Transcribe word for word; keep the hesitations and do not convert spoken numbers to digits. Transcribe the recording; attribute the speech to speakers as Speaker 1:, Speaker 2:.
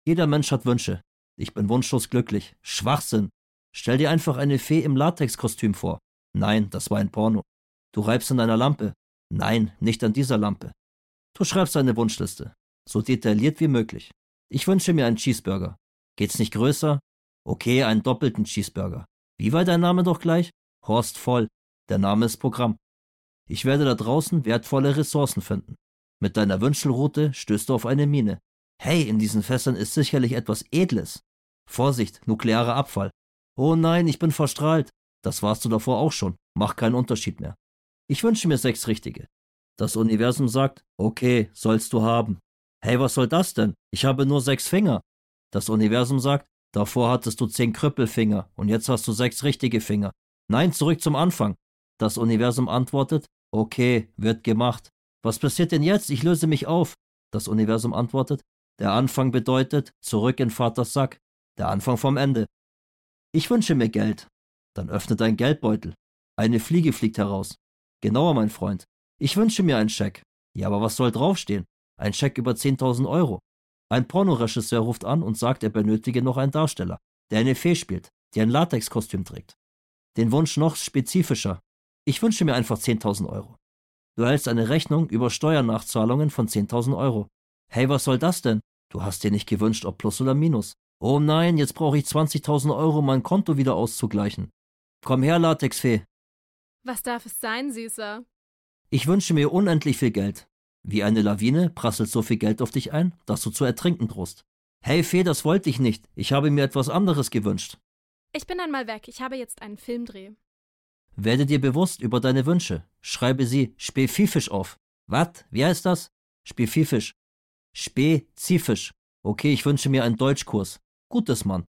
Speaker 1: Jeder Mensch hat Wünsche. Ich bin wunschlos glücklich. Schwachsinn. Stell dir einfach eine Fee im Latexkostüm vor. Nein, das war ein Porno. Du reibst an einer Lampe. Nein, nicht an dieser Lampe. Du schreibst eine Wunschliste. So detailliert wie möglich. Ich wünsche mir einen Cheeseburger. Geht's nicht größer? Okay, einen doppelten Cheeseburger. Wie war dein Name doch gleich? Horst Voll. Der Name ist Programm. Ich werde da draußen wertvolle Ressourcen finden. Mit deiner Wünschelrute stößt du auf eine Mine. Hey, in diesen Fässern ist sicherlich etwas Edles. Vorsicht, nuklearer Abfall. Oh nein, ich bin verstrahlt. Das warst du davor auch schon. Mach keinen Unterschied mehr. Ich wünsche mir sechs richtige. Das Universum sagt, okay, sollst du haben. Hey, was soll das denn? Ich habe nur sechs Finger. Das Universum sagt, davor hattest du zehn Krüppelfinger und jetzt hast du sechs richtige Finger. Nein, zurück zum Anfang. Das Universum antwortet, okay, wird gemacht. Was passiert denn jetzt? Ich löse mich auf. Das Universum antwortet, der Anfang bedeutet, zurück in Vaters Sack. Der Anfang vom Ende. Ich wünsche mir Geld. Dann öffne dein Geldbeutel. Eine Fliege fliegt heraus. Genauer, mein Freund. Ich wünsche mir einen Scheck. Ja, aber was soll draufstehen? Ein Scheck über zehntausend Euro. Ein Pornoregisseur ruft an und sagt, er benötige noch einen Darsteller, der eine Fee spielt, die ein Latexkostüm trägt. Den Wunsch noch spezifischer. Ich wünsche mir einfach zehntausend Euro. Du erhältst eine Rechnung über Steuernachzahlungen von zehntausend Euro. Hey, was soll das denn? Du hast dir nicht gewünscht, ob Plus oder Minus. Oh nein, jetzt brauche ich zwanzigtausend Euro, um mein Konto wieder auszugleichen. Komm her, Latexfee.
Speaker 2: Was darf es sein, Süßer?
Speaker 1: Ich wünsche mir unendlich viel Geld. Wie eine Lawine prasselt so viel Geld auf dich ein, dass du zu ertrinken drohst. Hey Fee, das wollte ich nicht. Ich habe mir etwas anderes gewünscht.
Speaker 2: Ich bin einmal weg. Ich habe jetzt einen Filmdreh.
Speaker 1: Werde dir bewusst über deine Wünsche. Schreibe sie spezifisch auf. Was? Wie heißt das? Spezifisch. Spezifisch. Okay, ich wünsche mir einen Deutschkurs. Gutes Mann.